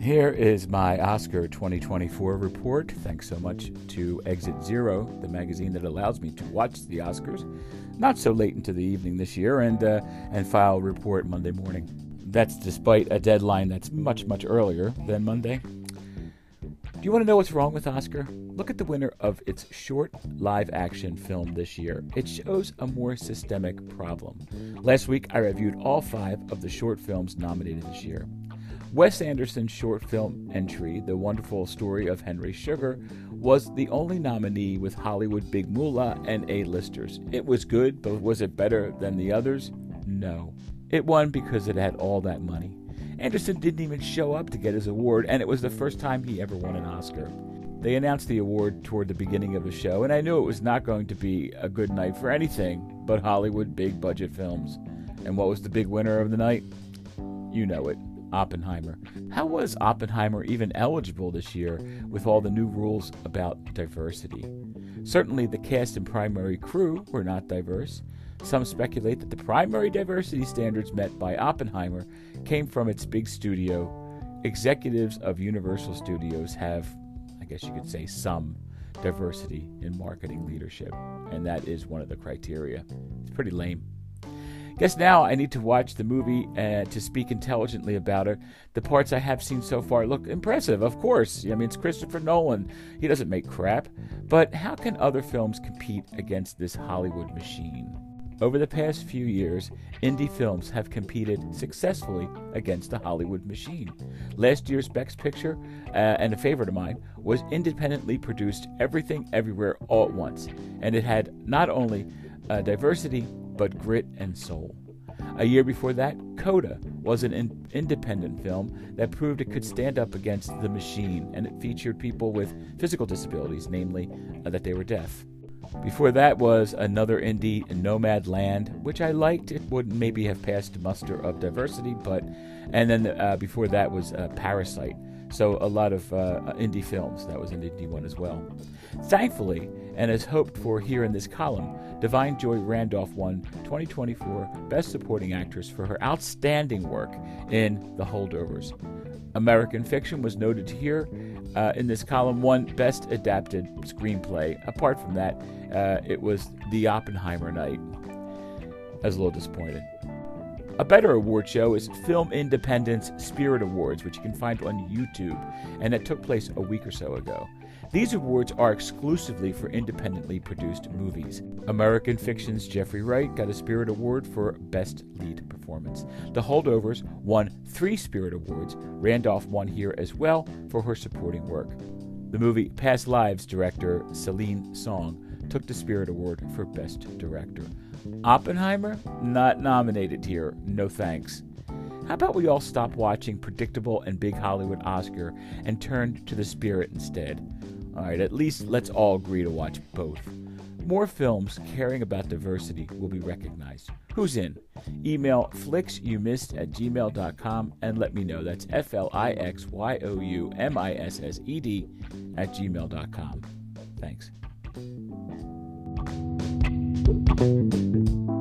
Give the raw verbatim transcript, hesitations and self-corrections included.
Here is my Oscar twenty twenty-four report. Thanks so much to Exit Zero, the magazine that allows me to watch the Oscars not so late into the evening this year and uh, and file a report Monday morning. That's despite a deadline that's much, much earlier than Monday. Do you want to know what's wrong with Oscar? Look at the winner of its short live-action film this year. It shows a more systemic problem. Last week, I reviewed all five of the short films nominated this year. Wes Anderson's short film entry, The Wonderful Story of Henry Sugar, was the only nominee with Hollywood big moolah and A-listers. It was good, but was it better than the others? No. It won because it had all that money. Anderson didn't even show up to get his award, and it was the first time he ever won an Oscar. They announced the award toward the beginning of the show, and I knew it was not going to be a good night for anything but Hollywood big-budget films. And what was the big winner of the night? You know it. Oppenheimer. How was Oppenheimer even eligible this year with all the new rules about diversity? Certainly the cast and primary crew were not diverse. Some speculate that the primary diversity standards met by Oppenheimer came from its big studio. Executives of Universal Studios have, I guess you could say, some diversity in marketing leadership, and that is one of the criteria. It's pretty lame. Guess now I need to watch the movie uh, to speak intelligently about it. The parts I have seen so far look impressive, of course. I mean, it's Christopher Nolan. He doesn't make crap. But how can other films compete against this Hollywood machine? Over the past few years, indie films have competed successfully against the Hollywood machine. Last year's Best Picture, uh, and a favorite of mine, was independently produced Everything Everywhere All at Once. And it had not only uh, diversity, but grit and soul. A year before that, Coda was an in- independent film that proved it could stand up against the machine, and it featured people with physical disabilities, namely uh, that they were deaf. Before that was another indie, Nomadland, which I liked. It would maybe have passed muster of diversity, but and then uh, before that was uh, Parasite. So a lot of uh, indie films. That was an indie one as well. Thankfully, and as hoped for here in this column, Divine Joy Randolph won twenty twenty-four Best Supporting Actress for her outstanding work in The Holdovers. American Fiction was noted here uh, in this column, won Best Adapted Screenplay. Apart from that, uh, it was The Oppenheimer night. I was a little disappointed. A better award show is Film Independent's Spirit Awards, which you can find on YouTube, and it took place a week or so ago. These awards are exclusively for independently produced movies. American Fiction's Jeffrey Wright got a Spirit Award for Best Lead Performance. The Holdovers won three Spirit Awards. Randolph won here as well for her supporting work. The movie Past Lives director Celine Song took the Spirit Award for Best Director. Oppenheimer? Not nominated here. No thanks. How about we all stop watching predictable and big Hollywood Oscar and turn to the Spirit instead? All right, at least let's all agree to watch both. More films caring about diversity will be recognized. Who's in? Email flixyoumissed at gmail dot com and let me know. That's F L I X Y O U M I S S E D at gmail dot com. Thanks.